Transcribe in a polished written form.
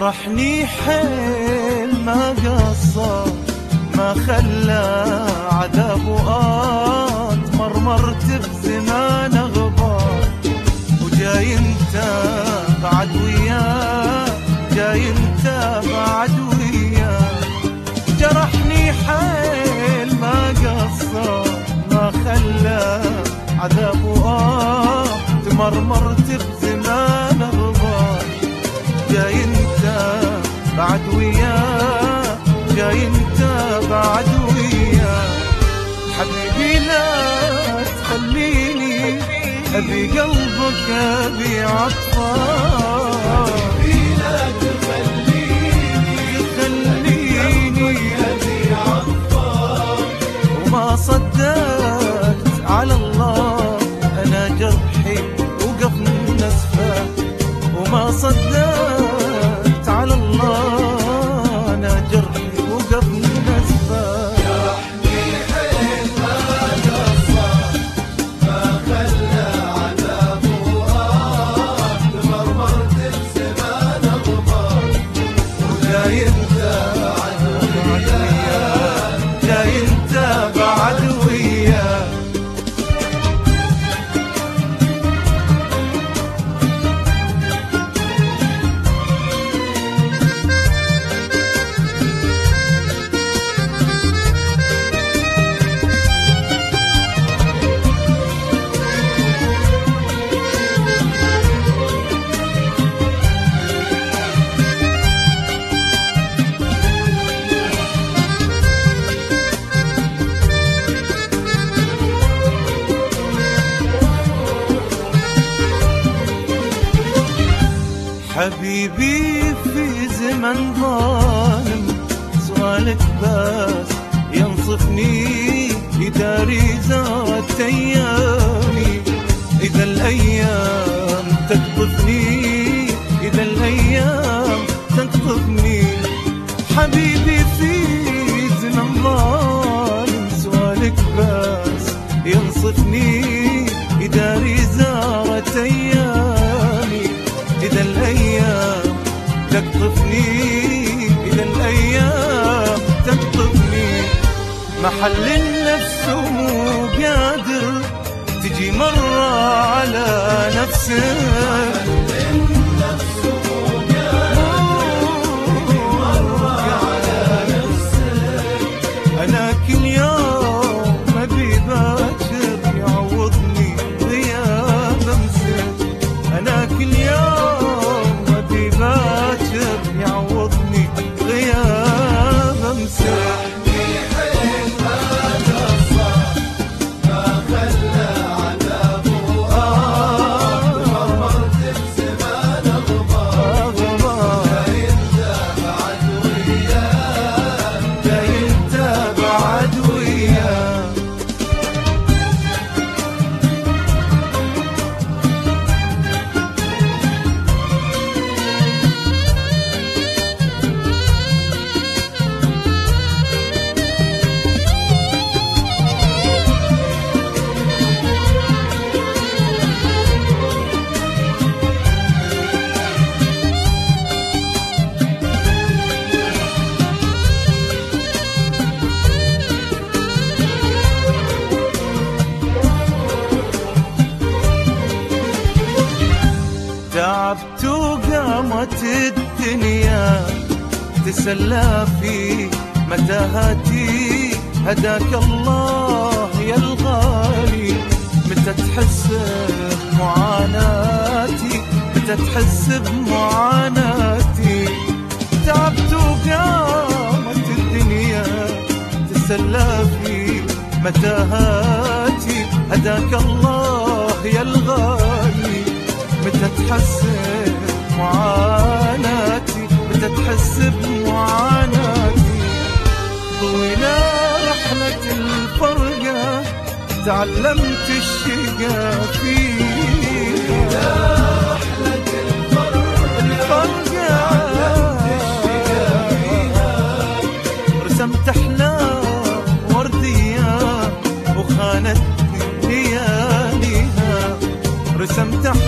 جرحني حيل ما قصر، ما خلى عذاب وآت، مرمرت بزمان غبار، وجاي انت بعد وياه، جاي انت بعد وياه. جرحني حيل ما قصر، ما خلى عذاب وآت، مرمرت بزمان غبار، جاي انت بعد وياه، جاي انت بعد وياه. حبيبي لا تخليني، ابي قلبك ابي عطفك، حبيبي لا تخليني ابي عطفك. وما صدقت على الله انا جرحي وقف نسفه، وما صدقت على الله انا جرحي وقف نسفه. جرحني حيل ما قصر، ما خلى عذاب وآت، مرمرت بزمان غبار، وجاي انت بعد وياه، جاي انت بعد وياه. حبيبي في زمن ظالم، سؤالك بس ينصفني، يداري زارت ايامي، اذا الايام تقطفني، اذا الايام تقطفني. حبيبي في زمن ظالم، سؤالك بس ينصفني، يداري زارت ايامي، إذا الأيام تقطفني، إذا الأيام تقطفني. محل النفس مو قادر تجي مرة على نفسك، النفس مو على نفسك. أنا كل يوم أبي باكر يعوضني غياب أمسك، أنا كل يوم أبي باكر يعوضني غياب أمسك. جرحني حيل ما قصر، ما خلى عذاب وآت، مرمرت بزمان غبار، جاي انت بعد وياه، جاي انت بعد وياه. تعبت وقامت الدنيا تسلى في متاهاتي، هداك الله يا الغالي. متى تحس بمعاناتي، متى تحس بمعاناتي. تعبت وقامت الدنيا تسلى في متاهاتي، هداك الله يا الغالي. متى تحس بمعاناتي، متى تحس بمعاناتي. طويلة رحلة الفرقة تعلمت الشقا فيها، رحلة الفرقة رسمت أحلام وردية وخانتني لياليها، رسمت